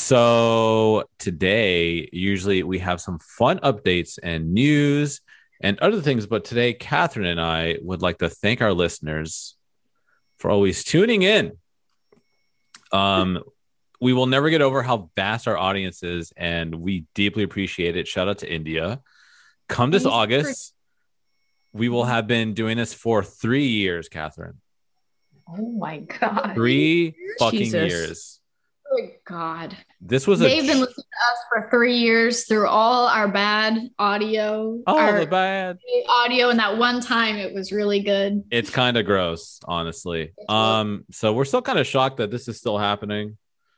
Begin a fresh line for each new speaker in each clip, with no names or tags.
So today, usually we have some fun updates and news and other things, but today, Catherine and I would like to thank our listeners for always tuning in. We will never get over how vast our audience is, and we deeply appreciate it. Shout out to India. Come this August, we will have been doing this for 3 years, Catherine.
Oh my God.
3 fucking years.
Oh God.
This was
They've been listening to us for 3 years through all our bad audio.
The bad
audio, and that one time it was really good.
It's kind of gross, honestly. So we're still kind of shocked that this is still happening.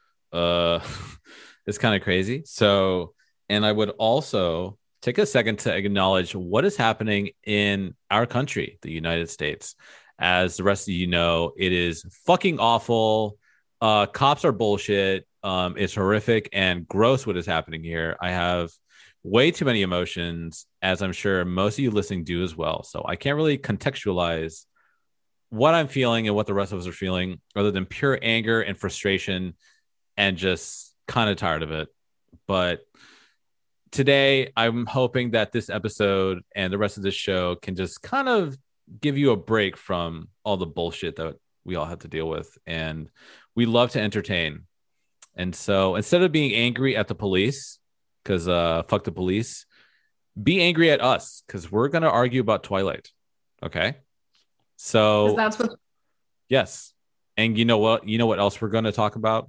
It's kind of crazy. So, and I would also take a second to acknowledge what is happening in our country, the United States. As the rest of you know, it is fucking awful. Cops are bullshit. It's horrific and gross what is happening here. I have way too many emotions, as I'm sure most of you listening do as well. So I can't really contextualize what I'm feeling and what the rest of us are feeling other than pure anger and frustration and just kind of tired of it. But today, I'm hoping that this episode and the rest of this show can just kind of give you a break from all the bullshit that we all have to deal with. And we love to entertain. And so instead of being angry at the police, because fuck the police, be angry at us, because we're going to argue about Twilight. Okay? So
that's what.
Yes. And you know what? You know what else we're going to talk about?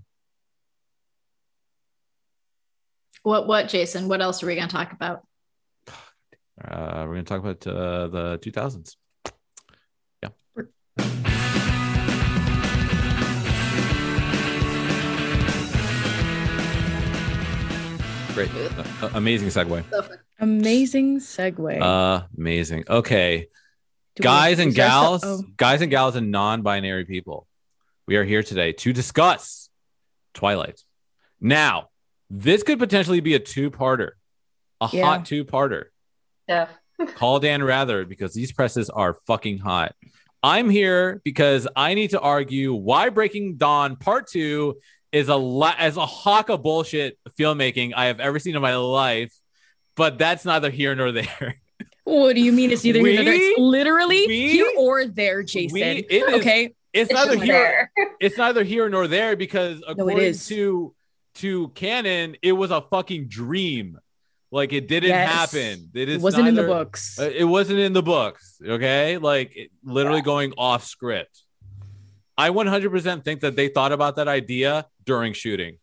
What, Jason? What else are we going to talk about?
We're going to talk about the 2000s. Yeah. Great. Amazing segue.
Amazing segue.
Amazing. Okay. Guys and gals and non-binary people, we are here today to discuss Twilight. Now, this could potentially be a two-parter, hot two-parter.
Yeah.
Call Dan Rather, because these presses are fucking hot. I'm here because I need to argue why Breaking Dawn Part 2 is as a hawk of bullshit filmmaking I have ever seen in my life, but that's neither here nor there.
What do you mean it's neither here nor there? It's literally here or there, Jason.
It's neither here. It's neither here nor there because according to canon, it was a fucking dream. Like it didn't happen.
It wasn't in the books.
It wasn't in the books. Okay, like literally going off script. I 100% think that they thought about that idea during shooting.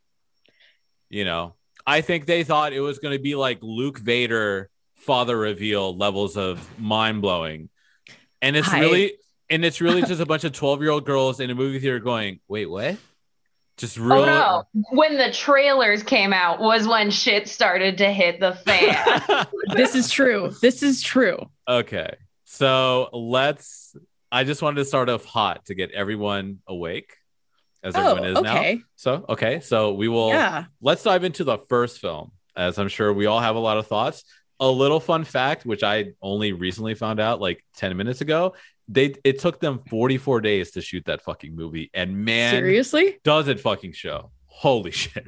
You know, I think they thought it was going to be like Luke Vader father reveal levels of mind blowing, and it's really just a bunch of 12-year-old girls in a movie theater going, "Wait, what?" Just real.
Oh no! When the trailers came out was when shit started to hit the fan.
This is true.
Okay, so I just wanted to start off hot to get everyone awake, as everyone is now. So we will. Yeah. Let's dive into the first film, as I'm sure we all have a lot of thoughts. A little fun fact, which I only recently found out like 10 minutes ago. It took them 44 days to shoot that fucking movie, and man,
seriously,
does it fucking show? Holy shit,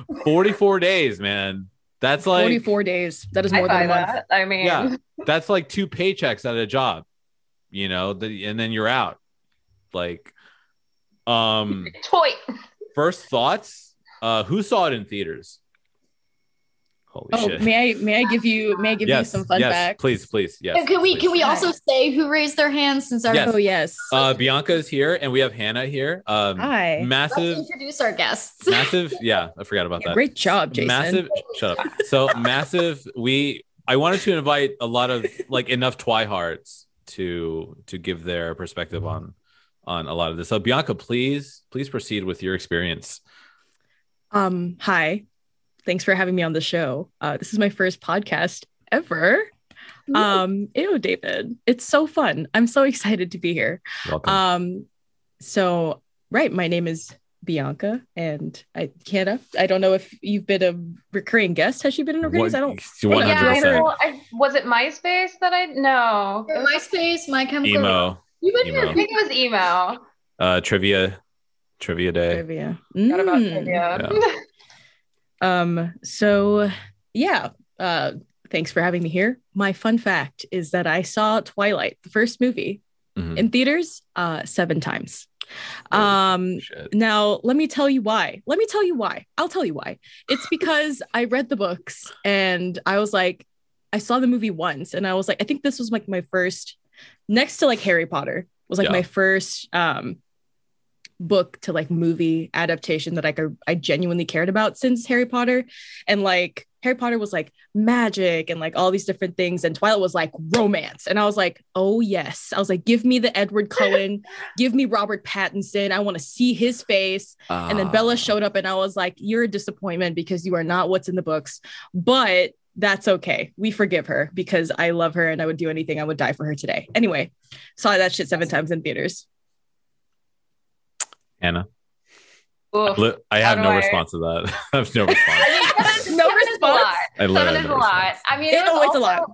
44 days, man. That's like
44 days. That is more than a month.
I mean,
yeah, that's like 2 paychecks at a job, you know, and then you're out. Like,
toy.
First thoughts. Who saw it in theaters? Holy shit.
May I give you some fun facts?
Please. Yes.
Can we also say who raised their hands since our
yes.
Bianca is here and we have Hannah here.
Hi.
Massive.
Let's introduce our guests.
Massive. Yeah, I forgot about that.
Great job, Jason.
Massive. Shut up. So massive. I wanted to invite a lot of like enough twihards to give their perspective on a lot of this. So Bianca, please proceed with your experience.
Hi. Thanks for having me on the show. This is my first podcast ever. Ew, David. It's so fun. I'm so excited to be here.
Welcome.
My name is Bianca and Hannah. I don't know if you've been a recurring guest. Has she been in recurrings? I don't.
100%.
Was it MySpace that I know? MySpace, My Chemical.
Emo.
You went here. I think it was emo.
Trivia day.
Trivia.
What about trivia?
Yeah.
So yeah, thanks for having me here. My fun fact is that I saw Twilight, the first movie, in theaters 7 times. Now let me tell you why. I'll tell you why. It's because I read the books and I was like, I saw the movie once and I was like, I think this was like my first, next to like Harry Potter, was like my first book to like movie adaptation that I genuinely cared about since Harry Potter. And like Harry Potter was like magic and like all these different things, and Twilight was like romance. And I was like, oh yes. I was like, give me the Edward Cullen, give me Robert Pattinson. I want to see his face. And then Bella showed up and I was like, you're a disappointment because you are not what's in the books. But that's okay. We forgive her because I love her and I would do anything. I would die for her today. Anyway, saw that shit 7 times in theaters.
Anna. I have no response to that. I have no response.
No response.
I literally have no response.
I mean, it
always a lot.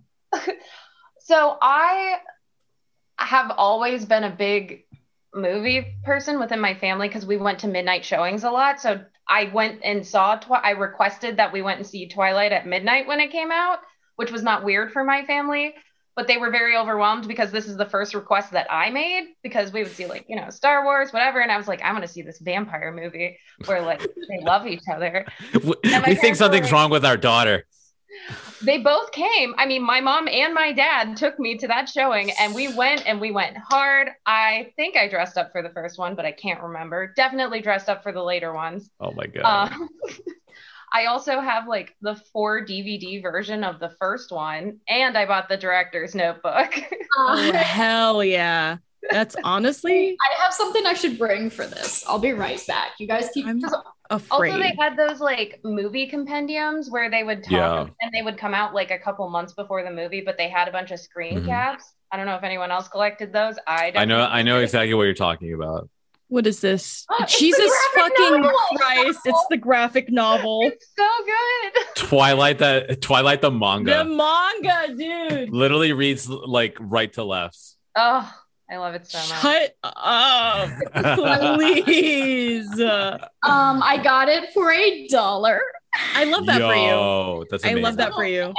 So I have always been a big movie person within my family because we went to midnight showings a lot. So I went and saw, I requested that we went and see Twilight at midnight when it came out, which was not weird for my family. But they were very overwhelmed because this is the first request that I made, because we would see like, Star Wars, whatever. And I was like, I want to see this vampire movie where like they love each other.
We think something's wrong with our daughter.
They both came. I mean, my mom and my dad took me to that showing and we went hard. I think I dressed up for the first one, but I can't remember. Definitely dressed up for the later ones.
Oh my God.
I also have like the 4 DVD version of the first one, and I bought the director's notebook.
Oh, hell yeah. That's honestly.
I have something I should bring for this. I'll be right back. You guys keep.
I'm afraid.
Also, they had those like movie compendiums where they would talk and they would come out like a couple months before the movie, but they had a bunch of screen caps. I don't know if anyone else collected those. I
know exactly what you're talking about.
What is this? Jesus fucking Christ. It's the graphic novel.
It's so good.
Twilight the manga.
The manga, dude.
Literally reads like right to left.
Oh, I love it so much.
Shut up. Please.
I got it for $1.
I love that for you.
That's amazing.
I love that for you.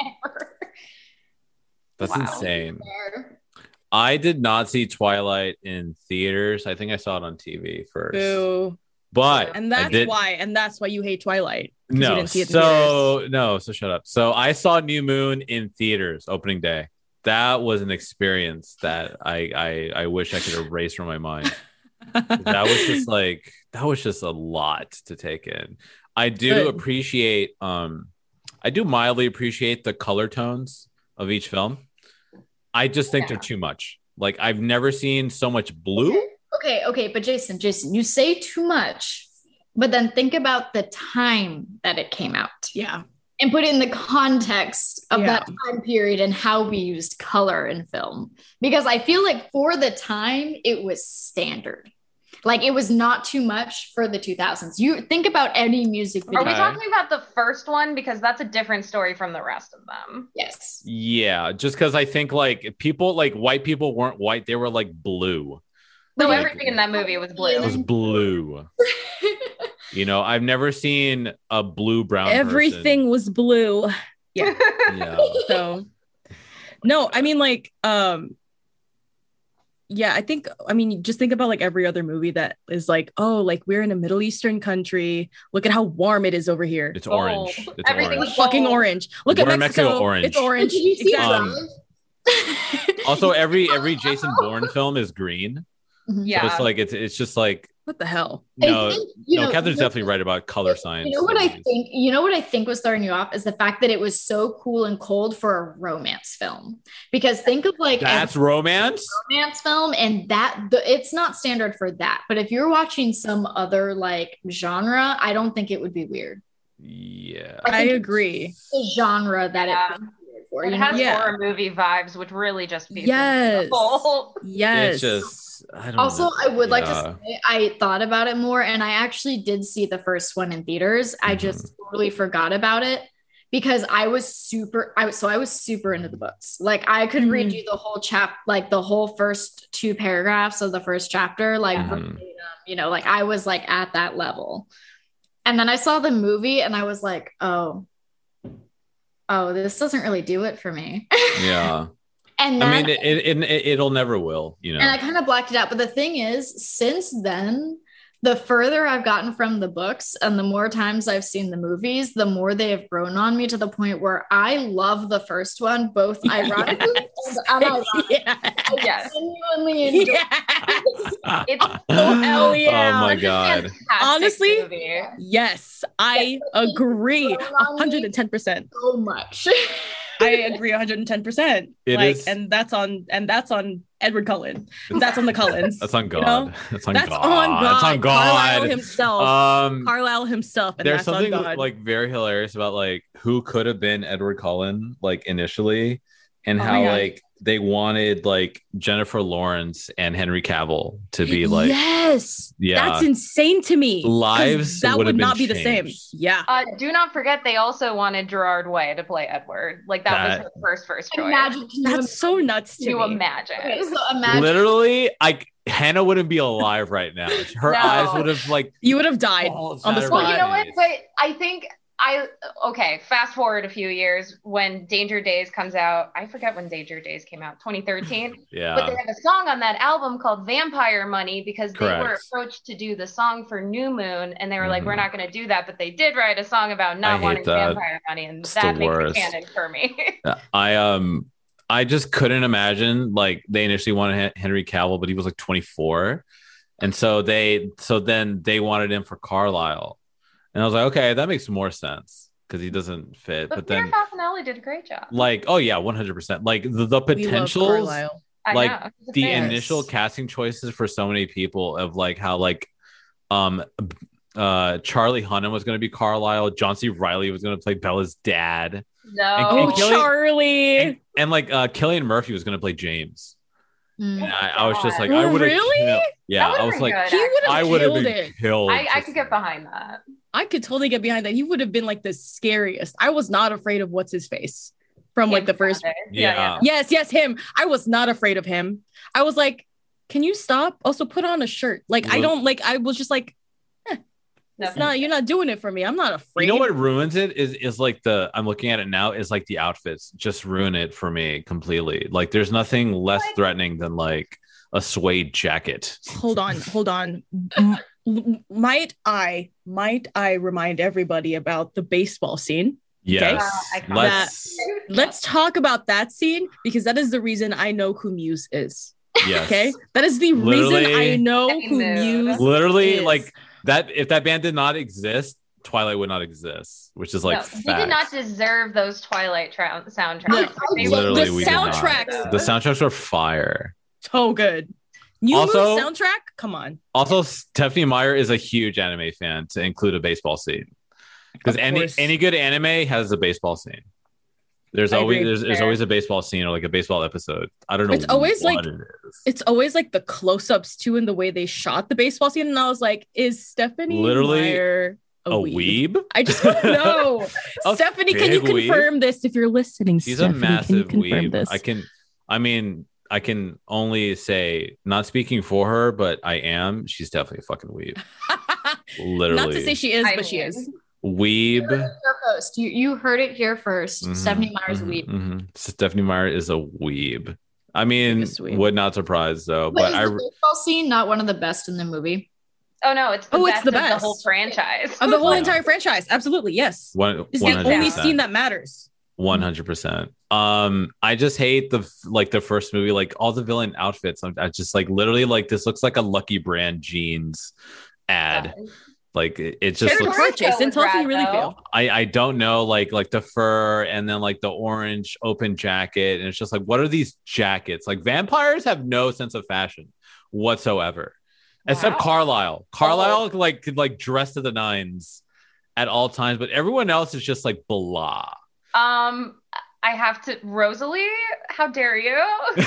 That's insane. I did not see Twilight in theaters. I think I saw it on TV first.
Boo.
But
and that's why you hate Twilight.
No,
you didn't see it in
so shut up. So I saw New Moon in theaters opening day. That was an experience that I wish I could erase from my mind. That was just a lot to take in. I do appreciate I do mildly appreciate the color tones of each film. I just think they're too much. Like, I've never seen so much blue.
Okay. But Jason, you say too much, but then think about the time that it came out.
Yeah.
And put it in the context of that time period and how we used color in film. Because I feel like for the time, it was standard. Like, it was not too much for the 2000s. You think about any music video.
Are we talking about the first one? Because that's a different story from the rest of them.
Yes.
Yeah, just because I think like people, like white people weren't white. They were like blue.
No, everything in that movie was blue.
It was blue. I've never seen a blue-brown
Everything
person.
was blue. Yeah.
Yeah.
So, no, I mean, like, yeah, just think about like every other movie that is like, oh, like we're in a Middle Eastern country. Look at how warm it is over here.
It's orange. It's
Everything
orange.
was
Fucking orange. Look at Mexico.
Orange.
It's orange.
Did you see
Exactly.
Also, every Jason Bourne film is green.
Yeah.
So it's like it's just like,
what the hell?
No, Catherine's definitely right about color science.
You know what I think was throwing you off is the fact that it was so cool and cold for a romance film. Because think of like
that's romance
film, and it's not standard for that. But if you're watching some other like genre, I don't think it would be weird.
Yeah,
I agree.
The genre that it weird for.
It has horror movie vibes, which really just feeds
yes.
the whole.
Yes.
It's just. I
would like to say I thought about it more, and I actually did see the first one in theaters. I just totally forgot about it because I was super into the books. Like, I could read you the whole the whole first 2 paragraphs of the first chapter, like like I was like at that level. And then I saw the movie and I was like, oh, this doesn't really do it for me.
Yeah.
And
I
then,
mean, it'll never will, you know.
and I kind of blacked it out. But the thing is, since then, the further I've gotten from the books and the more times I've seen the movies, the more they have grown on me to the point where I love the first one, both ironically and unironically.
Yes.
I genuinely enjoy
Yes.
It's
Hell yeah.
Oh my
such a
God.
fantastic
Honestly,
movie.
Yes, I agree. 110%.
so much.
I agree 110%.
It
like,
is-
and that's on Edward Cullen. That's on the Cullens.
That's on God.
You know?
That's on
That's
God.
on God.
That's on
Carlisle
God.
himself. Carlisle himself. And
There's
that's
something
on God.
like very hilarious about like who could have been Edward Cullen like initially, and
Oh my
how
God.
like they wanted like Jennifer Lawrence and Henry Cavill to be like
yes.
Yeah.
That's insane to me. 'Cause
Lives
that
would have
would not
been
be the same.
changed.
Yeah.
Do not forget, they also wanted Gerard Way to play Edward. Like that was her first choice.
Imagine, can you
That's so nuts
Can
to
you
me.
imagine?
Okay, so imagine
literally, Hannah wouldn't be alive right now. Her
No.
eyes would have like
You would have died
balls
on the
out of
Well,
her
you
spot.
know what?
face.
But I think okay, fast forward a few years when Danger Days comes out. I forget when Danger Days came out, 2013. But they
Yeah.
have a song on that album called Vampire Money because they were
Correct.
approached to do the song for New Moon and they were like,
Mhm.
we're not going to do that. But they did write a song about
I
not
hate
wanting
that.
vampire money. And
It's
that
the
makes
worst.
it canon for me.
I just couldn't imagine like they initially wanted Henry Cavill, but he was like 24. And so then they wanted him for Carlisle. And I was like, okay, that makes more sense because he doesn't fit. But
Peter
then
Fasinelli did a great job.
like, oh yeah, 100%. Like the
We love
potentials,
Carlisle.
I
like,
know. He's a
the
fan.
initial casting choices for so many people of like how like Charlie Hunnam was going to be Carlisle, John C. Reilly was going to play Bella's dad,
No.
Oh,
and Killian-
Charlie.
and like Cillian Murphy was going to play James.
Mm.
And I was just like,
God.
I would have
Really?
yeah,
That
I
would've
was
been
like,
good,
He would have
I would have
killed
been
it.
killed.
I
just
could get behind that.
I could totally get behind that. He would have been like the scariest. I was not afraid of what's his face from like the first.
Yeah.
Yes, him. I was not afraid of him. I was like, can you stop? Also, put on a shirt. Like, I don't like. I was just like, it's not. You're not doing it for me. I'm not afraid.
You know what ruins it is like I'm looking at it now is like the outfits just ruin it for me completely. Like there's nothing less threatening than like a suede jacket.
Hold on. Might I remind everybody about the baseball scene?
Yes.
Let's talk about that scene because that is the reason I know who Muse is.
Yes.
Okay, that is the
Literally-
reason I know who
Mood.
Muse.
Literally
is.
like that if that band did not exist, Twilight would not exist, which is like
We did not deserve those Twilight soundtracks.
No,
They were-
Literally,
the
we did not.
soundtracks.
The soundtracks were fire.
So good. New
Also-
Muse soundtrack? Come on.
Also, Stephanie Meyer is a huge anime fan to include a baseball scene. Because
Of
any
course.
good anime has a baseball scene. There's
I
always
agree.
there's always a baseball scene or like a baseball episode. I don't know.
It's always
what
like-
it is.
It's always like the close-ups too and the way they shot the baseball scene. And I was like, is Stephanie
Literally
Meyer
a weeb.
I just want to know.
A
Stephanie, can you
big weeb?
confirm this if you're listening?
She's
Stephanie,
a massive
can you confirm
weeb.
this?
I can only say, not speaking for her, but I am. She's definitely a fucking weeb. Literally,
Not to say she is,
I
but she
mean,
is.
weeb.
Here first. You heard it here 1st.
Mhm,
Stephanie Meyer's
mhm,
weep.
mhm. Stephanie Meyer is a weeb. I mean,
Biggest weeb.
would not surprise though.
But
But
is
I
the baseball scene not one of the best in the movie?
Oh no, it's the
Oh,
best
it's the
of the
best.
whole franchise.
Of the whole
Yeah.
entire franchise. Absolutely. Yes. It's the only
100%.
scene that matters.
100%. I just hate the first movie, like all the villain outfits. I just like literally like this looks like a Lucky Brand jeans ad. Like it just
Share the
looks.
part, Jason.
was
Tell us how you
rad,
really
though.
feel.
I don't know like the fur and then like the orange open jacket and it's just like what are these jackets? Like vampires have no sense of fashion whatsoever. Except
Wow.
Carlisle. Carlisle like could like dress to the nines at all times, but everyone else is just like blah.
I have to Rosalie, how dare you?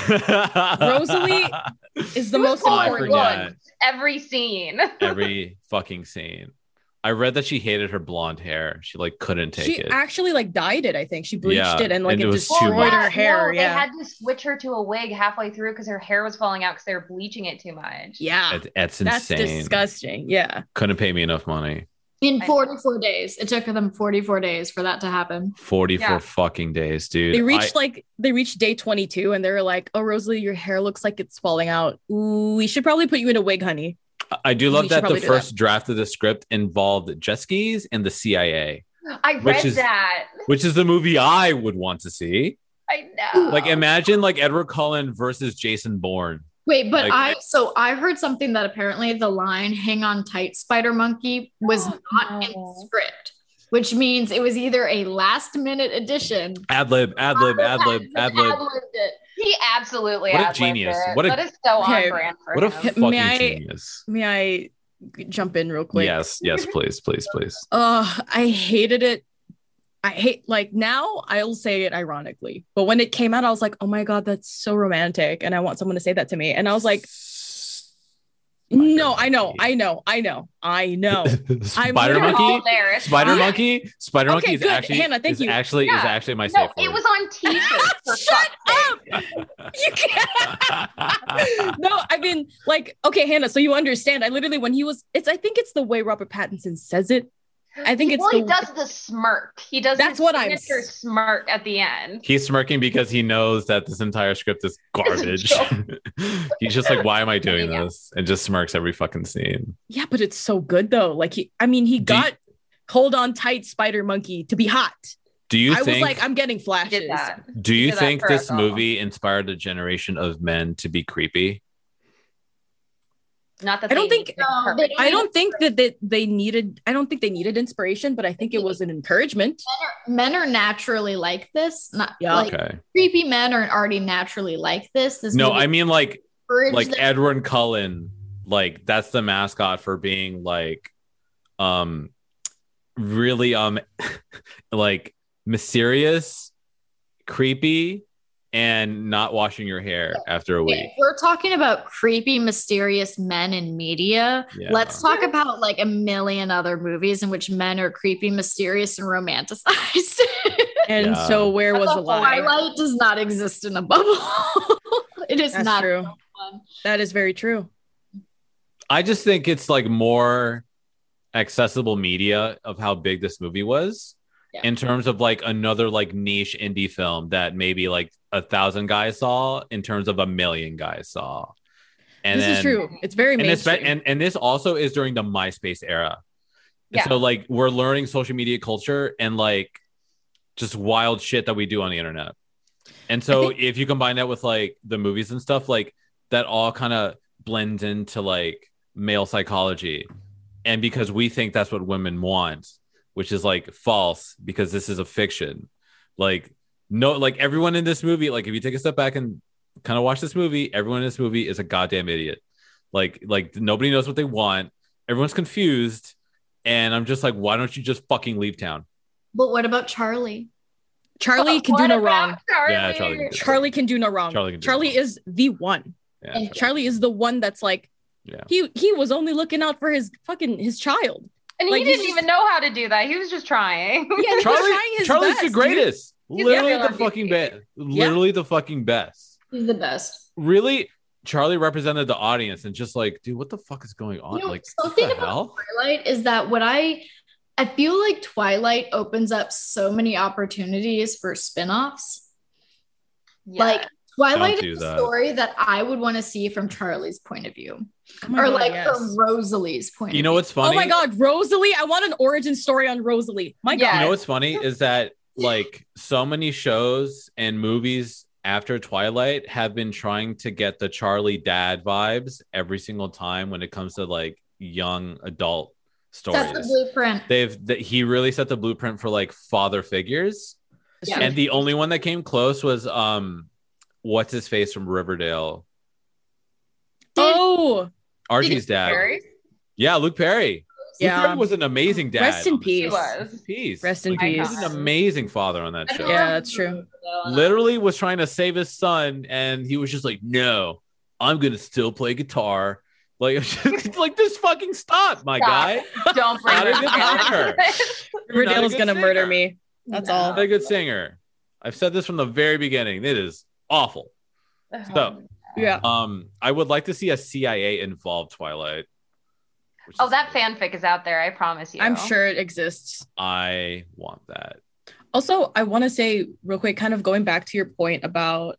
Rosalie is the
She was
most
cool
I
in
important
forget.
one.
Every scene.
Every fucking scene. I read that she hated her blonde hair. She like couldn't take
She
it.
actually like dyed it, I think. She bleached
Yeah,
it and like
and
it
it was too
destroyed
much.
her hair.
No,
Yeah.
They had to switch her to a wig halfway through because her hair was falling out because they were bleaching it too much.
Yeah.
That's
That's
insane.
disgusting. Yeah.
Couldn't pay me enough money.
In 44 days. It took them 44 days for that to happen.
44 fucking days, dude.
They reached day 22 and they were like, "Oh, Rosalie, your hair looks like it's falling out. Ooh, we should probably put you in a wig, honey."
I do love that the first draft of the script involved jet skis and the CIA.
I read that.
Which is the movie I would want to see.
I know.
Like, imagine like Edward Cullen versus Jason Bourne.
Wait, but I heard something that apparently the line "hang on tight, Spider Monkey" was not in the script, which means it was either a last minute addition.
Ad lib.
He absolutely
what a genius.
That is so on brand for him.
What a fucking genius.
May I jump in real quick?
Yes, please.
I hated it. Now I'll say it ironically, but when it came out, I was like, "Oh my God, that's so romantic." And I want someone to say that to me. And I was like, no, I know.
Spider Monkey
okay,
is actually
Hannah, thank you.
Is actually my safe word.
It was on t-shirts.
Shut up! You can't. No, I mean, like, okay, Hannah, so you understand. I literally, when he was, I think it's the way Robert Pattinson says it. I think it's
he does the smirk. He does
that's what I'm
smirk at the end.
He's smirking because he knows that this entire script is garbage. He's just like, why am I doing this? And just smirks every fucking scene.
Yeah, but it's so good though. Like he got hold on tight, Spider Monkey to be hot. I was like, I'm getting flashes.
Do you think this movie inspired a generation of men to be creepy?
Not that
I don't think that they needed. I don't think they needed inspiration, but I think it was an encouragement.
Men are naturally like this.
Okay.
Creepy men are already naturally like this.
I mean like Edward Cullen. Like that's the mascot for being like, really like mysterious, creepy, and not washing your hair after a week.
If we're talking about creepy, mysterious men in media. Let's talk about like a million other movies in which men are creepy, mysterious, and romanticized.
And so where was the line?
Twilight does not exist in a bubble. It is
That's
not
true. That is very true.
I just think it's like more accessible media of how big this movie was. In terms of like another like niche indie film that maybe like 1,000 guys saw in terms of 1,000,000 guys saw. And
this is true. It's very mainstream.
And this also is during the MySpace era. Yeah. So like we're learning social media culture and like just wild shit that we do on the internet. And so if you combine that with like the movies and stuff, like that all kind of blends into like male psychology. And because we think that's what women want, which is like false because this is a fiction. Like, no, like everyone in this movie, like if you take a step back and kind of watch this movie, everyone in this movie is a goddamn idiot. Like nobody knows what they want. Everyone's confused. And I'm just like, why don't you just fucking leave town?
But what about Charlie?
Charlie can do no wrong.
Charlie?
Charlie can do no wrong. Charlie is the one.
Yeah,
Charlie is the one that's like, he was only looking out for his child.
And he didn't even know how to do that. He was just trying.
Yeah,
Charlie's the greatest. Literally the fucking best. Literally the fucking best.
He's the best.
Really, Charlie represented the audience and just like, dude, what the fuck is going on? Like,
something about Twilight is that what I feel like Twilight opens up so many opportunities for spin-offs. Yeah. Like Twilight is a story that I would want to see from Charlie's point of view. From Rosalie's point of view.
You know what's funny?
Oh my God, Rosalie. I want an origin story on Rosalie. My God.
You know what's funny is that like so many shows and movies after Twilight have been trying to get the Charlie dad vibes every single time when it comes to like young adult stories.
That's the blueprint.
He really set the blueprint for like father figures. Yeah. And the only one that came close was what's his face from Riverdale? Archie's dad. Yeah, Luke Perry. Yeah, Luke Perry was an amazing dad.
Rest in peace.
Rest in peace. He was an amazing father on that show.
Yeah, that's true.
Literally was trying to save his son, and he was just like, "No, I'm gonna still play guitar." Like, just fucking stop, my guy.
Don't bring
not a good singer.
Riverdale's gonna murder me. That's all.
Not a good singer. I've said this from the very beginning. It is awful. So,
yeah.
I would like to see a CIA involved Twilight.
Oh, that fanfic is out there. I promise you.
I'm sure it exists.
I want that.
Also, I want to say real quick, kind of going back to your point about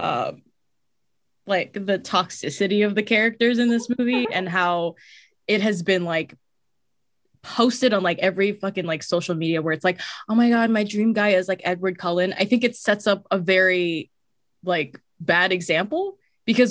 like the toxicity of the characters in this movie and how it has been like posted on like every fucking like social media where it's like, oh my god, my dream guy is like Edward Cullen. I think it sets up a very like bad example because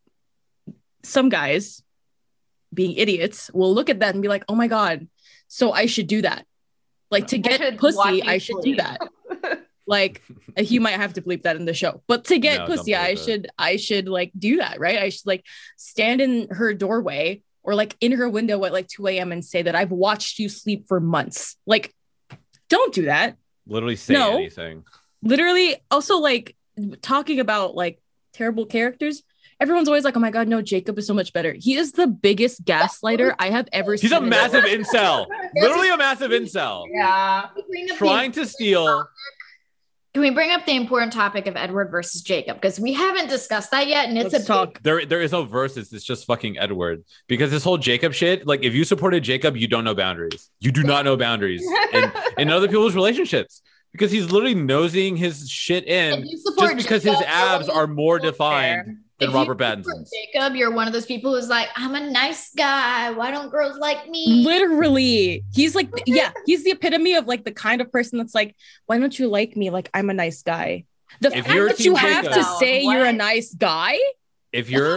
some guys being idiots will look at that and be like, oh my god, so I should do that. Like to get pussy, I should do that. Like you might have to bleep that in the show, but to get pussy, I should like do that, right? I should like stand in her doorway or like in her window at like 2 a.m. and say that I've watched you sleep for months. Like, don't do that.
Literally say anything.
Literally, also like talking about like terrible characters. Everyone's always like, oh my god, no, Jacob is so much better. He is the biggest gaslighter I have ever seen.
He's a massive incel. Literally a massive incel.
Yeah.
Trying to steal.
Can we bring up the important topic of Edward versus Jacob? Because we haven't discussed that yet. And it's
talk.
There is no versus. It's just fucking Edward. Because this whole Jacob shit, like if you supported Jacob, you don't know boundaries. You do not know boundaries in other people's relationships. Because he's literally nosing his shit in just because his abs are more defined than Robert Pattinson's.
Jacob, you're one of those people who's like, I'm a nice guy. Why don't girls like me?
Literally. He's like, he's the epitome of like the kind of person that's like, why don't you like me? Like, I'm a nice guy. The fact that you have to say you're a nice guy.
If you're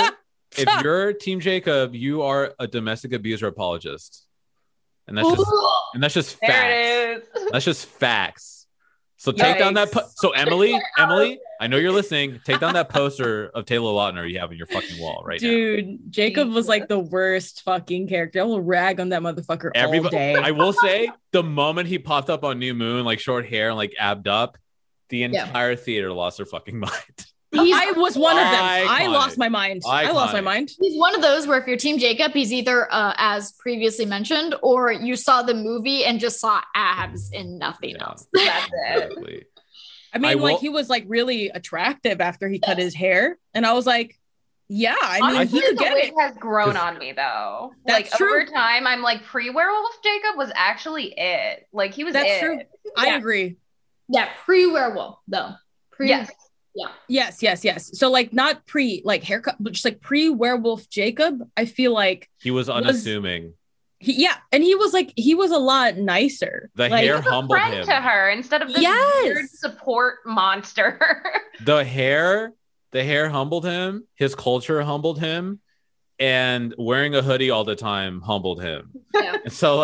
Team Jacob, you are a domestic abuser apologist. And that's just facts. That's just facts. So take down that. So Emily, I know you're listening. Take down that poster of Taylor Lautner you have on your fucking wall right now.
Dude, Jacob was like the worst fucking character. I will rag on that motherfucker all day.
I will say, the moment he popped up on New Moon, like short hair and like abbed up, the entire theater lost their fucking mind.
I was one of them. I lost my mind. I lost my mind.
He's one of those where if you're Team Jacob, he's either as previously mentioned, or you saw the movie and just saw abs and nothing else. That's
it.
I mean, he was like really attractive after he cut his hair, and I was like, yeah, I mean, he could get it.
Has grown on me though.
That's
like
true.
Over time, I'm like pre-werewolf Jacob was actually it. Like he was.
That's true. I agree.
Yeah, pre-werewolf though.
Yes.
Yeah.
Yes. So like not pre like haircut, but just like pre-werewolf Jacob. I feel like
he was unassuming.
And he was a lot nicer.
The hair humbled him
to her instead of this weird support monster.
The hair humbled him. His culture humbled him, and wearing a hoodie all the time humbled him.
Yeah.
And so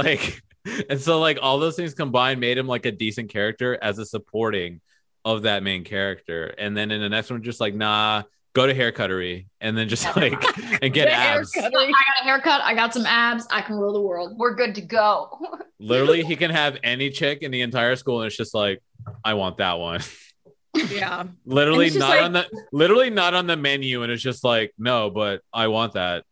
like all those things combined made him like a decent character as a supporting of that main character. And then in the next one, just like, nah, go to haircuttery and then just like and get abs.
I got a haircut, I got some abs, I can rule the world.
We're good to go.
Literally, he can have any chick in the entire school, and it's just like, I want that one.
Yeah.
Literally not on the menu, and it's just like, no, but I want that.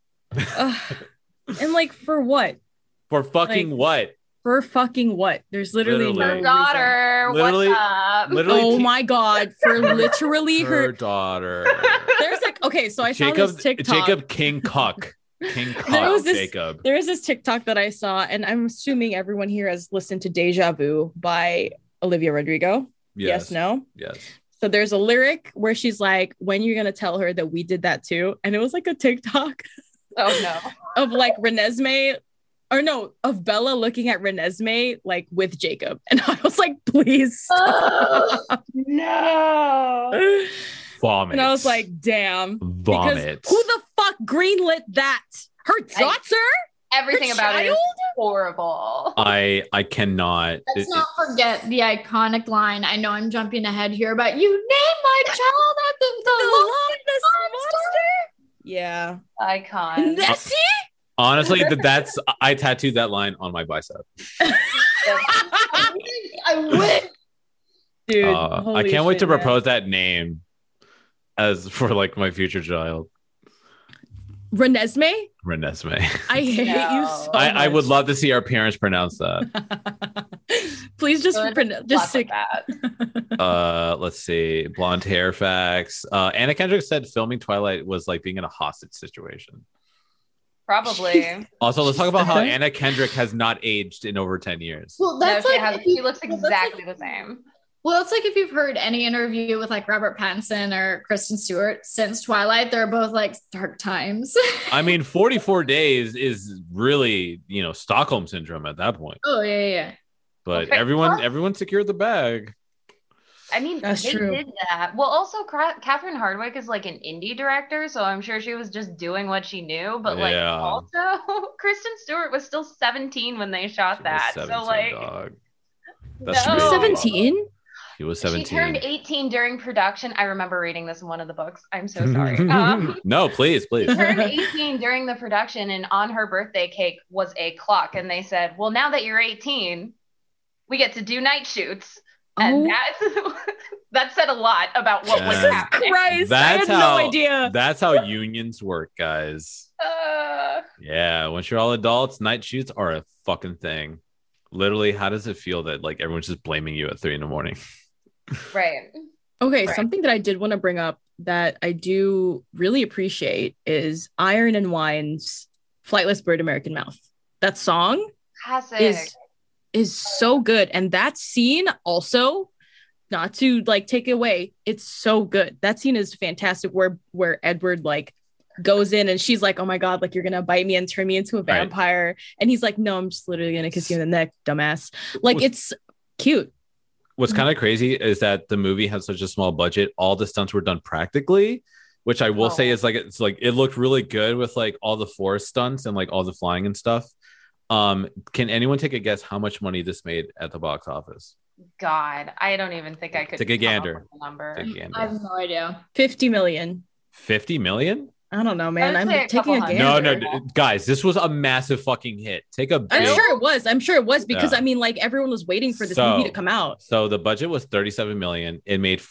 And like for what?
For fucking what?
For fucking what? There's literally no
her daughter.
Literally,
what's up?
Oh my god! For literally
her daughter.
There's like, okay, so I saw this TikTok.
Jacob King Cuck. Jacob.
There was this TikTok that I saw, and I'm assuming everyone here has listened to "Deja Vu" by Olivia Rodrigo. Yes. No.
Yes.
So there's a lyric where she's like, "When you're gonna tell her that we did that too?" And it was like a TikTok.
Oh no.
Of like Renesmee. Or no, of Bella looking at Renesmee like with Jacob. And I was like, please stop.
No.
Vomit.
And I was like, damn.
Vomit.
Because who the fuck greenlit that? Her daughter?
Everything about it is horrible.
I cannot.
Let's not forget the iconic line. I know I'm jumping ahead here, but you named my child after the Loch Ness Monster?
Yeah.
Icon.
Nessie?
Honestly, I tattooed that line on my bicep.
I wish.
Dude,
I can't wait to propose that name as for like my future child.
Renesmee?
I
hate you so much.
I would love to see our parents pronounce that.
Please just stick
that. Let's see. Blonde hair facts. Anna Kendrick said filming Twilight was like being in a hostage situation.
Probably.
Also, let's talk about how Anna Kendrick has not aged in over 10 years.
Well,
No,
that's
she,
like
has,
if you-
she looks exactly the same.
well, it's like if you've heard any interview with like Robert Pattinson or Kristen Stewart since Twilight, they're both like dark times.
I mean, 44 days is really, Stockholm syndrome at that point.
Oh yeah.
But
Okay.
everyone secured the bag.
I mean,
That's
they
true.
did that. Well, also, Catherine Hardwicke is like an indie director, so I'm sure she was just doing what she knew. But like,
Yeah.
also, Kristen Stewart was still 17 when they shot
She was
that.
17,
So like,
dog. That's
no.
crazy.
17?
He was
She
17.
turned 18 during production. I remember reading this in one of the books. I'm so sorry.
No, please.
She turned 18 during the production, and on her birthday cake was a clock. And they said, "Well, now that you're 18, we get to do night shoots." And that said a lot about what was
Jesus
happening.
Christ, I had no idea.
That's how unions work, guys. Yeah, once you're all adults, night shoots are a fucking thing. Literally, how does it feel that like everyone's just blaming you at 3 a.m?
Right.
Okay,
Right.
something that I did want to bring up that I do really appreciate is Iron and Wine's Flightless Bird American Mouth. That song
Classic.
is so good. And that scene also, not to like take it away, it's so good. That scene is fantastic where Edward like goes in and she's like, "Oh my God, like you're gonna bite me and turn me into a vampire." And he's like, "No, I'm just literally gonna kiss you in the neck, dumbass." Like it's cute.
What's kind of crazy is that the movie has such a small budget. All the stunts were done practically, which I will say is like it looked really good with like all the forest stunts and like all the flying and stuff. Can anyone take a guess how much money this made at the box office?
God, I don't even think I could
Take a
come up
gander.
with a number.
Take a gander.
I have no idea.
50 million.
50 million?
I don't know, man.
I
I'm
would say a
taking a
couple
gander.
hundred.
No, guys, this was a massive fucking hit. Take a big.
I'm sure it was because
Yeah.
I mean, like everyone was waiting for this
So-
movie to come out.
So the budget was 37 million. It made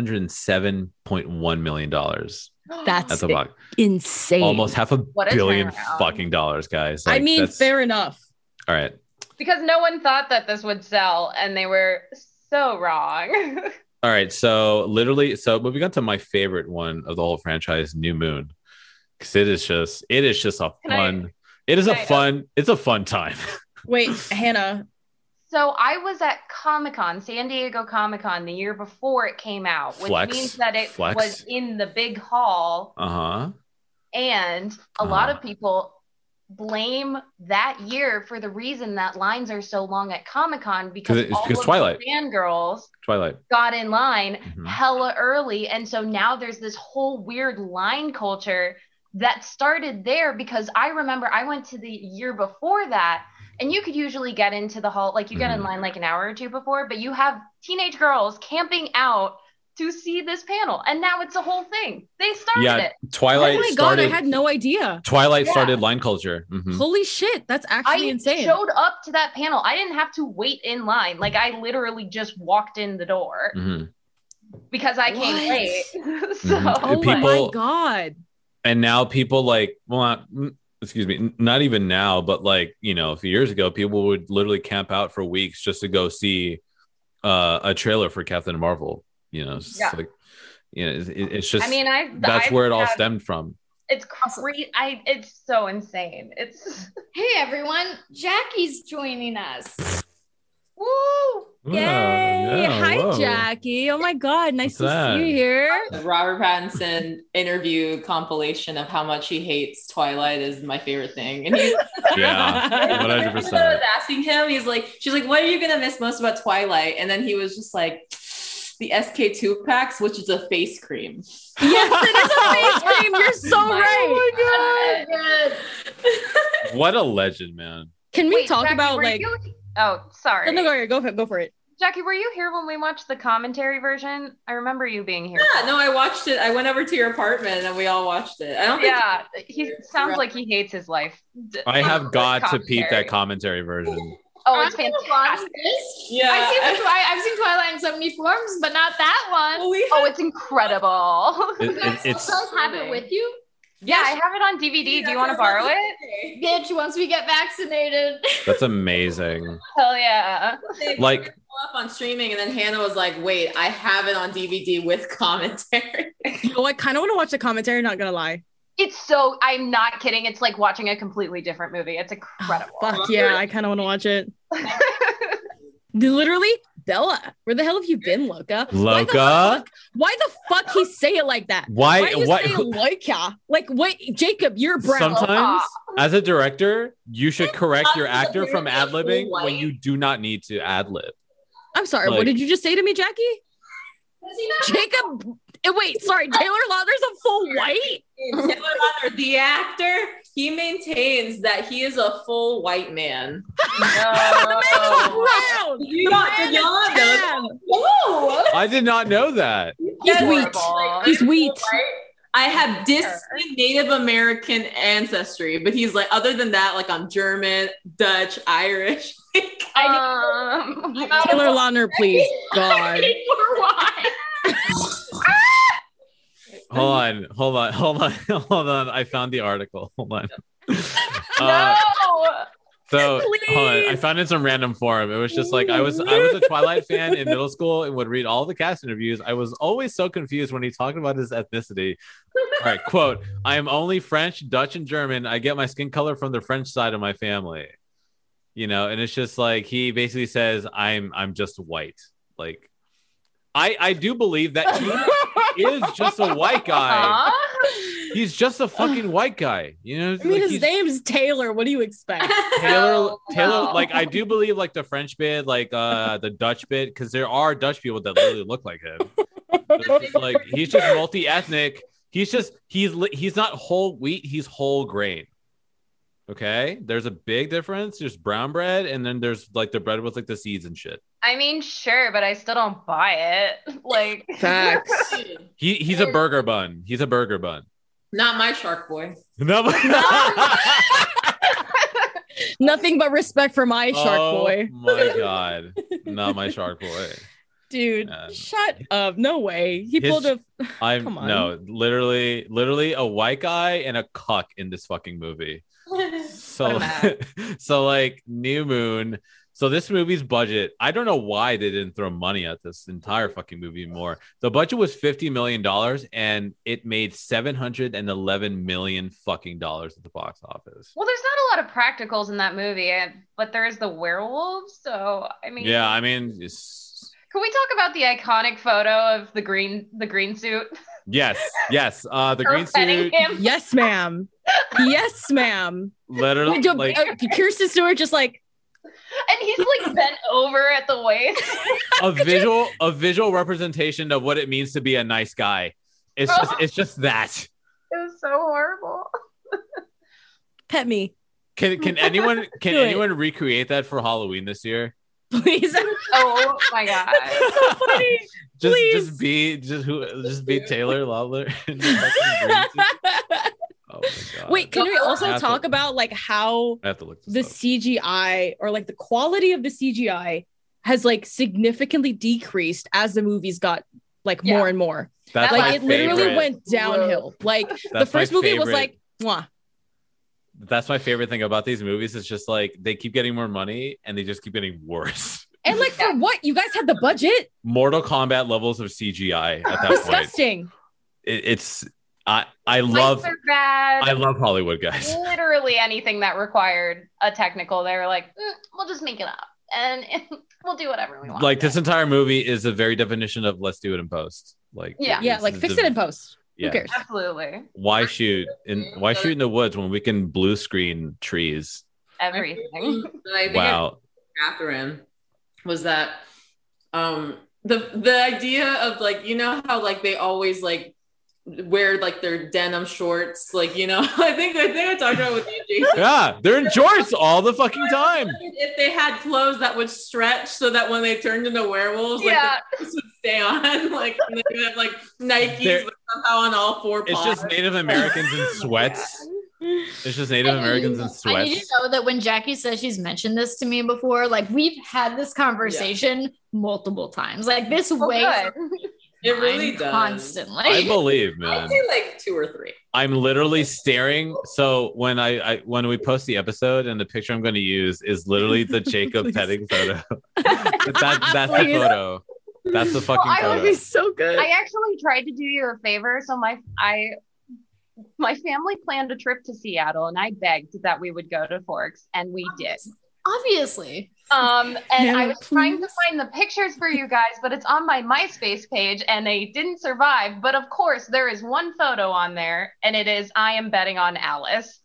407.1 million dollars
That's
at the box.
insane.
Almost half a
What a
billion
turnaround.
fucking dollars, guys.
I
Like,
mean,
that's-
fair enough.
All right.
Because no one thought that this would sell, and they were so wrong.
All right. So moving on to my favorite one of the whole franchise, New Moon. Because it is just a fun. It's a fun time.
Wait, Hannah.
So I was at Comic-Con, San Diego Comic-Con, the year before it came out, which
Flex.
means that it
Flex.
was in the big hall,
Uh-huh.
and a lot of people blame that year for the reason that lines are so long at Comic-Con because all of
Twilight.
the fangirls
Twilight.
got in line
Mhm.
hella early, and so now there's this whole weird line culture that started there because I remember I went to the year before that, and you could usually get into the hall, like you get in line like an hour or two before, but you have teenage girls camping out to see this panel, and now it's a whole thing. They started it.
Twilight
Oh my God,
started.
I had no idea.
Twilight started line culture. Mhm.
Holy shit, that's
I
actually insane.
showed up to that panel. I didn't have to wait in line. Like I literally just walked in the door
Mhm.
because I came
What?
late. So
Mhm.
Oh my
People-
God.
And now people not even now, but like, a few years ago, people would literally camp out for weeks just to go see a trailer for Captain Marvel. It's just
Yeah.
like, it's just,
I mean,
that's
I've
where it all
had-
stemmed from.
It's crazy. It's so insane. It's
Hey everyone, Jackie's joining us.
woo.
Yay. Hi,
whoa.
Jackie. Oh my God. Nice
What's
to
that?
see you here.
The Robert Pattinson interview compilation of how much he hates Twilight is my favorite thing. And he's
Yeah,
I
100%.
was asking him, she's like, what are you gonna miss most about Twilight? And then he was just like, the SK2 packs, which is a face cream.
Yes, it is a face cream. You're so right.
What a legend, man.
Can we
Wait,
talk
Jackie,
about
were
like?
you- Oh, sorry.
No, go for it.
Jackie, were you here when we watched the commentary version? I remember you being here.
Yeah, no, I watched it. I went over to your apartment and we all watched it. I don't think
Yeah, he sounds like he hates his life.
I have got to peep
Commentary.
that commentary version.
Oh, it's
I'm gonna watch
fantastic.
this.
Yeah.
I've seen Twilight in so many forms, but not that one.
Well, we
Oh, it's incredible.
It's
You guys have it with you,
Yeah, I have it on DVD. Do you want to borrow it?
bitch. Once we get vaccinated.
that's amazing.
Hell yeah.
Like,
up on streaming, and then Hannah was like, "Wait, I have it on DVD with commentary."
You know, I kind of want to watch the commentary. Not gonna lie.
It's so, I'm not kidding. It's like watching a completely different movie. It's incredible.
Fuck yeah, I kind of want to watch it. Literally, Bella, where the hell have you been, Loca?
Loca?
Why the fuck he say it like that?
Why
you say Loca? Like, what? Jacob, you're brown.
Sometimes, as a director, you should correct your
Obviously,
actor from
apparently a
ad-libbing
full
when
white.
you do not need to ad-lib.
I'm sorry,
Like-
what did you just say to me, Jackie? Jacob, wait, sorry, Taylor Lautner's a full white?
Taylor Lautner, the actor, he maintains that he is a full white man.
The man is brown.
You
The
not,
man
y'all
is
know
tan.
Whoa!
I did not know that.
He's
That's
wheat.
horrible.
He's wheat.
I have distant Native American ancestry, but he's like, other than that, like I'm German, Dutch, Irish.
Um,
Taylor Lautner, please, God.
Hold on. I found the article. Hold on.
no.
So
Please.
hold on. I found it in some random forum. It was just like I was a Twilight fan in middle school and would read all the cast interviews. I was always so confused when he talked about his ethnicity. All right, quote, I am only French, Dutch, and German. I get my skin color from the French side of my family. You know, and it's just like he basically says, I'm just white. Like I do believe that he is just a white guy. He's just a fucking white guy. You know,
I mean,
like,
his name's Taylor. What do you expect?
Taylor,
No.
like I do believe like the French bit, like the Dutch bit, because there are Dutch people that literally look like him. It's just, like he's just multi-ethnic. He's not whole wheat, he's whole grain. Okay, there's a big difference. There's brown bread, and then there's like the bread with like the seeds and shit.
I mean, sure, but I still don't buy it. Like,
Facts.
He's a burger bun. He's a burger bun.
Not my shark boy.
No,
Nothing but respect for my shark boy.
My God, not my shark boy.
Dude,
Man.
shut up. No way. He
His-
pulled a.
I'm
Come on.
no, literally a white guy and a cuck in this fucking movie. So, so like New Moon. So this movie's budget, I don't know why they didn't throw money at this entire fucking movie more. The budget was $50 million and it made $711 million fucking dollars at the box office.
well, there's not a lot of practicals in that movie, but there is the werewolves. So, I mean,
Yeah, I mean,
Can we talk about the iconic photo of the green suit?
yes. The
Her
green
petting
suit,
him?
Yes, ma'am. Yes, ma'am.
literally, like,
Kirsten Stewart just like,
And he's like bent over at the waist.
a visual representation of what it means to be a nice guy. It's just that.
It was so horrible.
pet me,
Can anyone
Do it.
recreate that for Halloween this year?
please.
Oh my god.
So funny. Please.
Just be Taylor Lautner. in the fucking green suit. Oh my God.
Wait, can we
I
also
have
talk
to-
about like how
I have to look
the
this up.
CGI or like the quality of the CGI has like significantly decreased as the movies got like
Yeah.
more and more.
That's
Like
my
it literally
favorite.
went downhill. Like the
That's my
first movie was
favorite.
like, mwah.
That's my favorite thing about these movies. It's just like they keep getting more money and they just keep getting worse.
And like for what? You guys had the budget?
Mortal Kombat levels of CGI at that point.
Disgusting.
It's I love
Lights are bad.
I love Hollywood, guys.
Literally anything that required a technical, they were like, we'll just make it up and we'll do whatever we want.
Like this entire movie is a very definition of let's do it in post. Like
Yeah.
Yeah,
this
like
is
fix
the-
it in post.
Yeah.
Who cares?
Absolutely.
Why shoot in the woods when we can blue screen trees?
Everything.
I think
Wow.
Catherine was that the idea of like, you know how like they always like wear like their denim shorts, like, you know, I think I talked about it with you, Jason.
Yeah, they're in shorts all the fucking time.
If they had clothes that would stretch so that when they turned into werewolves, like
Yeah.
the clothes would stay on, like and they would have like Nikes
They're-
but somehow on all four
It's
paws.
just Native Americans in sweats. It's just Native Americans in
I need
sweats.
to know that when Jackie says she's mentioned this to me before, like we've had this conversation multiple times. Like this
Well,
way
good.
It really does.
constantly.
I believe,
I'd
man.
say like 2 or 3.
I'm literally staring. So when when we post the episode and the picture I'm going to use is literally the Jacob
Please.
petting photo. that's the
Please.
photo. That's the fucking
I
That would
photo.
be so good.
I actually tried to do you a favor. So my family planned a trip to Seattle, and I begged that we would go to Forks, and we did.
Obviously.
And
Hannah,
I was trying to
please.
find the pictures for you guys, but it's on my MySpace page, and they didn't survive. But of course, there is one photo on there, and it is I am betting on Alice.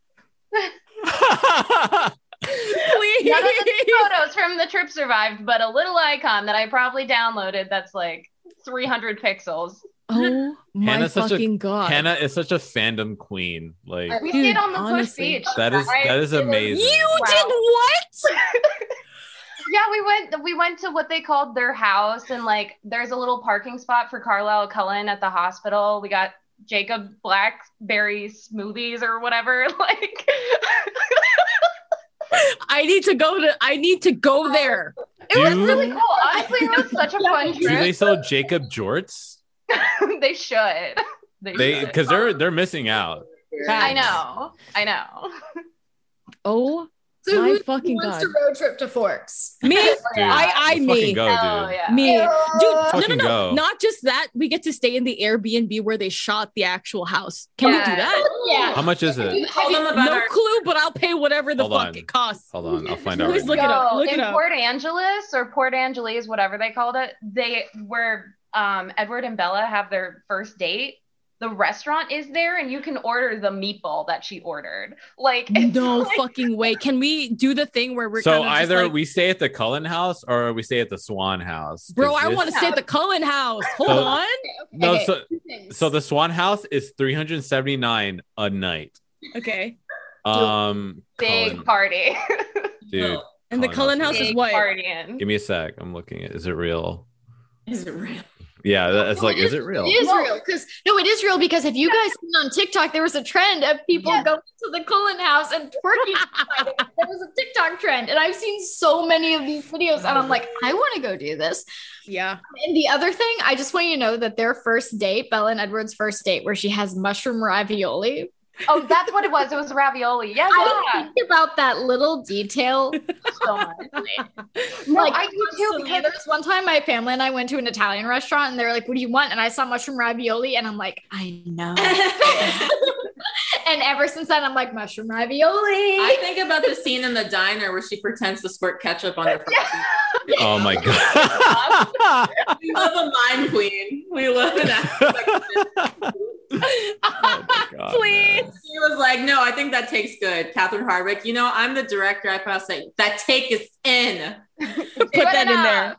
Please.
None of the photos from the trip survived, but a little icon that I probably downloaded that's like 300 pixels.
Oh my
Hannah's such a-
fucking god.
Hannah is such a fandom queen. Like
We
Dude,
stayed on the Push
honestly.
Beach.
that is
right?
that is
It was-
amazing.
You
Wow.
did what?
Yeah, we went to what they called their house, and like there's a little parking spot for Carlisle Cullen at the hospital. We got Jacob Blackberry smoothies or whatever. Like
I need to go there.
it was
Do-
really cool. Honestly, it was such a fun
Do they
trip.
sell Jacob Jorts?
They should.
They
should.
because they're missing out.
I know.
Oh
So
my
who
fucking
wants
god.
to road trip to Forks?
Me?
Dude,
I
let's
me.
fucking go,
Oh
dude.
yeah.
Me. Dude,
Fucking
no.
go.
Not just that. We get to stay in the Airbnb where they shot the actual house. Can we do
Yeah.
that?
Yeah.
How much is it?
Told them about
No
our
clue, but I'll pay whatever the
Hold
fuck
on.
it costs.
Hold on, I'll find out.
Please
Right
look
now.
it up.
So
Look it
in
up.
Port Angeles or Port Angeles, whatever they called it, they where Edward and Bella have their first date. The restaurant is there, and you can order the meatball that she ordered. Like it's
No
like-
fucking way. Can we do the thing where we're
So
kind of
either
just like,
we stay at the Cullen house or we stay at the Swan house.
bro,
'Cause
I
this-
want to stay at the Cullen house. Hold
So-
on.
No,
Okay,
so
two things.
so the Swan house is $379 a night.
Okay.
big
Cullen,
party.
dude,
And the Cullen house is
Big
what?
partying.
give me a sec. I'm looking at. Is it real?
Is it real?
Yeah, that's
No,
like, is it real?
It is real because it is real because if you guys seen on TikTok, there was a trend of people
Yes.
going to the Cullen house and twerking. There was a TikTok trend, and I've seen so many of these videos, and I'm like, I want to go do this.
Yeah.
And the other thing, I just want you to know that their first date, Bella and Edward's first date, where she has mushroom ravioli.
Oh, that's what it was. It was ravioli. Yeah,
I
yeah.
think about that little detail
So much.
No,
Like, I do too,
constantly.
because
There was one time my family and I went to an Italian restaurant and they were like, "What do you want?" And I saw mushroom ravioli and I'm like, I know. And ever since then, I'm like, mushroom ravioli.
I think about the scene in the diner where she pretends to squirt ketchup on her face.
Oh my god.
We love a mind queen. We love an aspect.
Oh my God,
Please.
man.
She was like, no, I think that take's good. Catherine Hardwick, I'm the director. I have to say, that take is in.
Put that in there.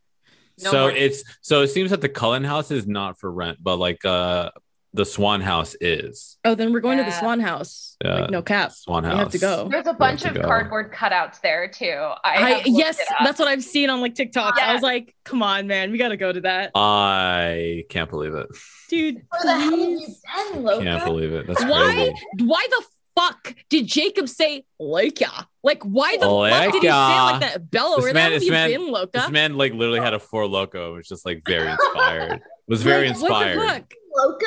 No
So
more.
it seems that the Cullen house is not for rent, but like the Swan house is.
Oh, then we're going to the
Yeah.
Swan house.
Yeah.
Like, no cap.
Swan
We
house.
have to go.
There's a bunch
to
of
go.
cardboard cutouts there too. I have looked
Yes,
it up.
that's what I've seen on like TikTok. I
Yeah.
was like, come on, man, we gotta go to that.
I can't believe it.
Dude,
Where the hell have you
please.
been, Loca?
Can't believe it. That's
Why?
crazy.
Why the fuck did Jacob say Loka? Like, why the fuck did he say it like that? Bella,
This
where
man-
the hell
this
have
man-
you been, Loka?
This man like literally had a Four Loco. It was just like very inspired. Was very
Like,
inspired.
What the fuck?
Loca?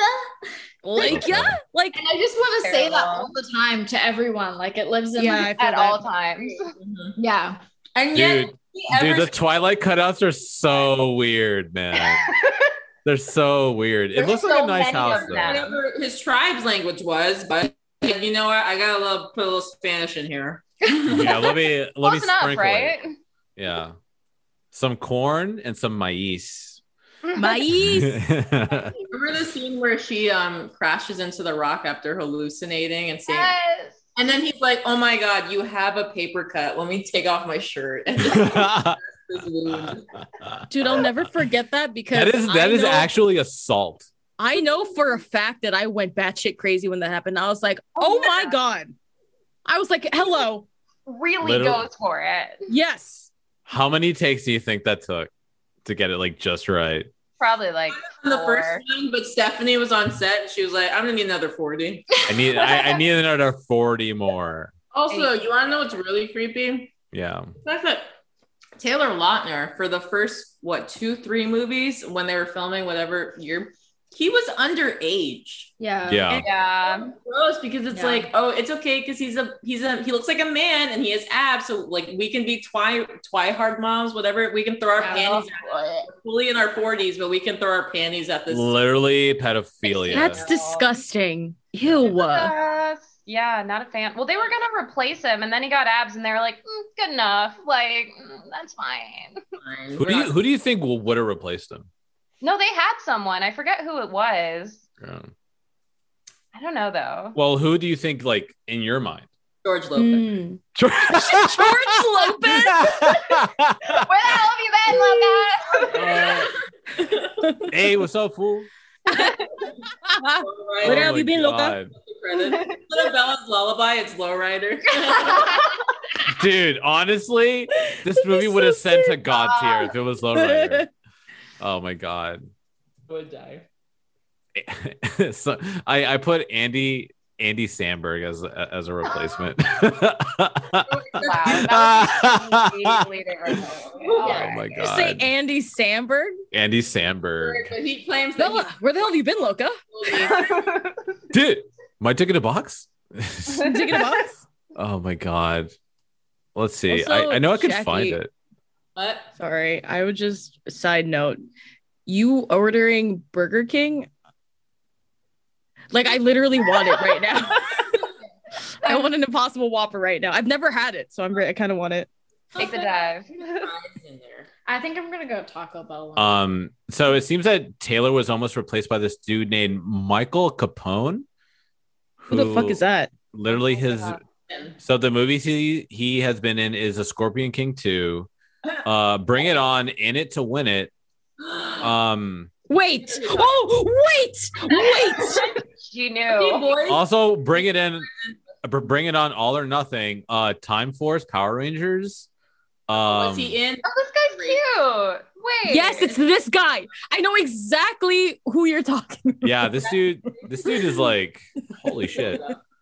Loka? Like,
And I just want to say that
Terrible.
all the time to everyone. Like it lives in
yeah,
my-
I feel
At
that.
all times.
yeah.
And yet,
Dude,
he ever
Dude, the Twilight cutouts are so weird, man. They're so weird. It
There's
looks like
so
a nice
many
house
of
though.
them.
whatever his tribe's language was, but you know what? I gotta put a little Spanish in here.
Yeah, let me
Close enough,
sprinkle
right?
it. Yeah. Some corn and some maize.
Mais.
Remember the scene where she crashes into the rock after hallucinating and saying,
Yes.
and then he's like, "Oh my god, you have a paper cut. Let me take off my shirt." And just this wound.
Dude, I'll never forget that because
that is
I know-
actually assault.
I know for a fact that I went batshit crazy when that happened. I was like, oh my God. I was like, hello.
Really
Literally.
goes for it.
Yes.
How many takes do you think that took to get it like just right?
Probably like
The
four.
first one, but Stephanie was on set and she was like, "I'm gonna need another 40."
I need another 40 more.
Also, you want to know what's really creepy?
Yeah.
The fact that Taylor Lautner, for the first 2-3 movies when they were filming whatever year, he was underage.
Yeah.
Yeah.
Yeah.
Gross, because it's
Yeah.
like, oh, it's okay because he looks like a man and he has abs, so like we can be Twihard moms, whatever. We can throw our panties at fully in our 40s, but we can throw our panties at this.
Literally pedophilia.
That's disgusting. Ew.
Yeah, not a fan. Well, they were gonna replace him, and then he got abs, and they were like, good enough. Like, that's fine.
Fine.
Who do you think would have replaced him?
No, they had someone. I forget who it was.
Yeah.
I don't know though.
Well, who do you think, like, in your mind?
George Lopez.
Mm.
George
Lopez?
Where the hell have you been, Loca?
Hey, what's up, fool?
Where have you been, Loca?
Instead of Bella's Lullaby, it's Lowrider.
Dude, honestly, this movie would have sent to God tier if it was Lowrider. Oh my God.
Would die.
So I put Andy Samberg as a replacement.
Wow,
Oh my God.
Say Andy Samberg.
Andy Samberg.
But he claims that
Bella, where the hell have you been, Loca?
Dude, am I taking a box?
Taking a box?
Oh my God. Let's see.
Also,
I know I can
Jackie-
find it.
What?
Sorry, I would just side note. You ordering Burger King? Like, I literally want it right now. I want an Impossible Whopper right now. I've never had it, so I kind of want it.
Take the dive.
In there.
I think I'm gonna go Taco Bell.
So it seems that Taylor was almost replaced by this dude named Michael Capone.
Who the fuck is that?
Literally so the movies he has been in is A Scorpion King 2, Bring It On, In It to Win It.
Wait! Oh, wait!
You
Hey,
knew.
boys.
Also Bring It On, All or Nothing, Time Force, Power Rangers.
Was he in?
Oh, this guy's cute. Wait.
Yes, it's this guy. I know exactly who you're talking about.
Yeah, this dude is like, holy shit.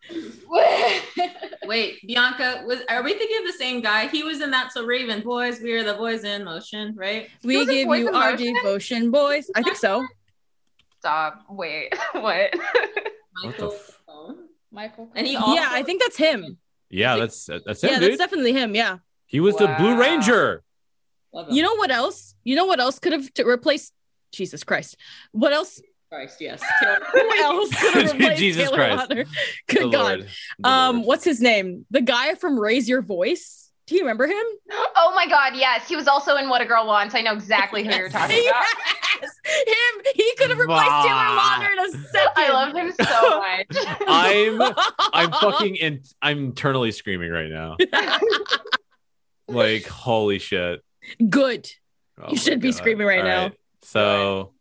Wait, Bianca, are we thinking of the same guy? He was in That's So Raven. Boys, we are the boys in motion, right?
We
Was it
give
Boys
you
in
our
Motion?
devotion, boys. I think so.
Stop. Wait. What?
Michael.
f-
Capone.
Michael.
And he also
Yeah, I think that's him.
Yeah, that's him,
Yeah,
dude.
that's definitely him. Yeah.
He was the Blue
Wow.
Ranger.
Love him.
You know what else? Could have replaced Jesus Christ? What else?
Christ, yes.
Who else could have replaced
Jesus
Taylor
Christ.
Lautner?
The
Good God.
Lord. The Lord.
What's his name? The guy from Raise Your Voice. Do you remember him?
Oh my God, yes. He was also in What a Girl Wants. I know exactly who you're talking about.
Yes, him. He could have replaced Taylor Lautner in a second.
I love him so much.
I'm internally screaming right now. Like, holy shit.
Good.
Oh
You
my
should be
God.
screaming right
All
now.
So,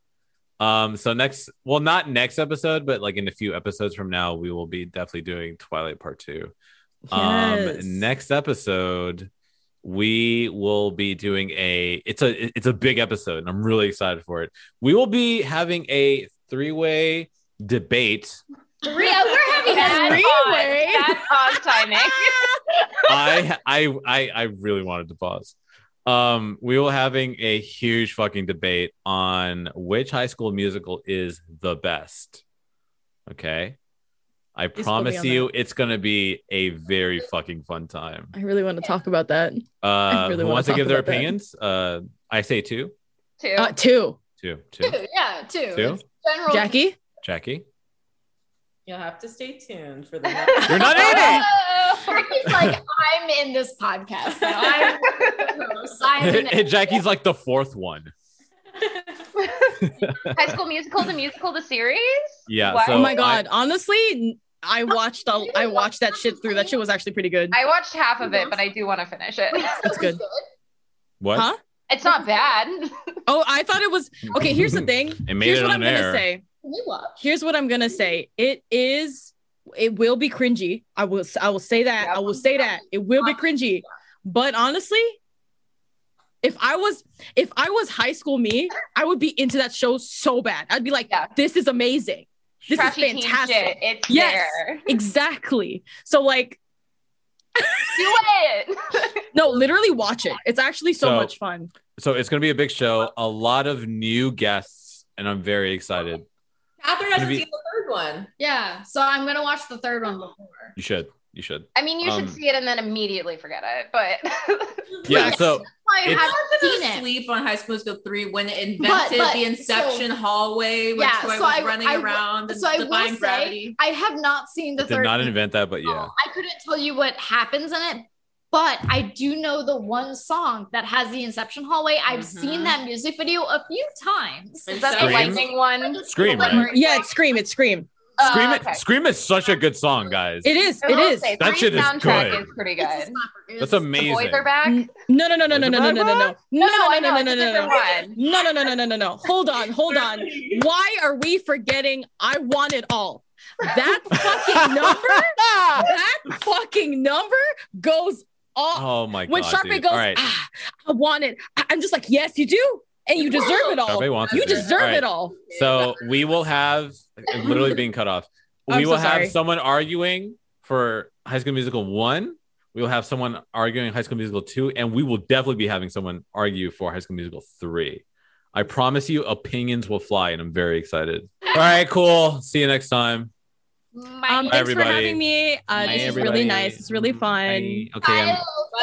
not next episode, but like in a few episodes from now, we will be definitely doing Twilight Part 2.
Yes.
Next episode, we will be doing it's a big episode, and I'm really excited for it. We will be having a 3-way debate.
We're having
Bad
Three-way.
pause. Bad pause timing.
I really wanted to pause. We will having a huge fucking debate on which High School Musical is the best. Okay, I promise
on
you, it's gonna be a very fucking fun time.
I really want to talk about that. really
Who
wanna
wants to
talk
give their
about that.
opinions? I say two.
Two.
Two.
Two.
Yeah, two.
Two?
It's general.
Jackie?
Jackie,
You'll have to stay tuned for the
you're not in it.
Jackie's like, I'm in this podcast now. I'm Simon.
And Jackie's like the fourth one.
High School Musical, the musical, the series?
Yeah.
What?
So
Oh my God. Honestly, I watched that shit through. That shit was actually pretty good.
I watched half of it, but I do want to finish it.
That's good.
what?
Huh?
It's not bad.
Oh, I thought it was. Okay, here's the thing.
It made
Here's
it
what
on
I'm
air.
gonna say.
Can you watch?
Here's what I'm gonna say. It will be cringy. I will say that. I will say that. It will be cringy. But honestly, if I was high school me, I would be into that show so bad. I'd be like,
Yeah.
this is amazing. This
Trashy
is
teen
fantastic.
shit. It's
Yes.
there.
Exactly. So like,
Do it.
no, literally watch it. It's actually so
So-
much fun.
So it's gonna be a big show. A lot of new guests, and I'm very excited.
Catherine hasn't
Maybe-
seen the third one.
Yeah, so I'm gonna watch the third one before.
You should.
I mean, you
Um,
should see it and then immediately forget it, but
Yeah. So
I
It's-
haven't seen it.
Sleep on High School Musical 3 when it invented
But-
the Inception hallway when
Yeah,
Troy
so
was running around and
So I will
defying
say,
gravity.
I have not seen the
Did
third.
not invent that, but yeah.
I couldn't tell you what happens in it, but I do know the one song that has the Inception hallway. I've seen that music video a few times.
Is that the
Scream?
lightning one?
Scream,
Like,
right?
where it's
Yeah,
like-
it's Scream. It's Scream.
Scream
okay.
it. Scream is such a good song, guys.
It is.
I
It
will
is.
say,
That shit is
soundtrack
good.
is pretty
It's a
good.
slapper.
That's
The
amazing.
boys are back.
No, no, no, no, no, no, no, no, no, no, no,
No, I know,
no,
it's
no,
a
no,
different
no,
one.
no, no, no, no, no, no, no. Hold on. Why are we forgetting I Want It All? That fucking number goes off.
Oh my god.
When Sharpay
dude.
goes,
All right.
I want it. I'm just like, yes, you do. And you deserve it all.
Sharpay wants
You
it, dude.
deserve
All right.
it all.
So we will have literally being cut off.
I'm
We
so
will have
sorry.
someone arguing for High School Musical 1. We will have someone arguing High School Musical 2, and we will definitely be having someone argue for High School Musical 3. I promise you, opinions will fly, and I'm very excited. All right, cool. See you next time.
Thanks
everybody.
for having me.
Bye,
This is
everybody.
really nice. It's really fun.
Bye. Okay.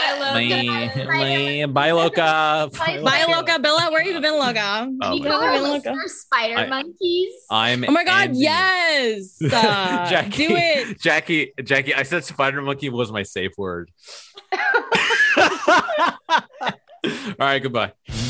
Bye,
Bye, Loca.
Bye, Loca. Bella, where have you been, Loca?
Oh,
You
my
call
God.
our
Look.
listeners spider
I-
monkeys.
I'm
Oh my God,
ending-
yes.
Jackie,
Do it.
Jackie, I said spider monkey was my safe word. All right, goodbye.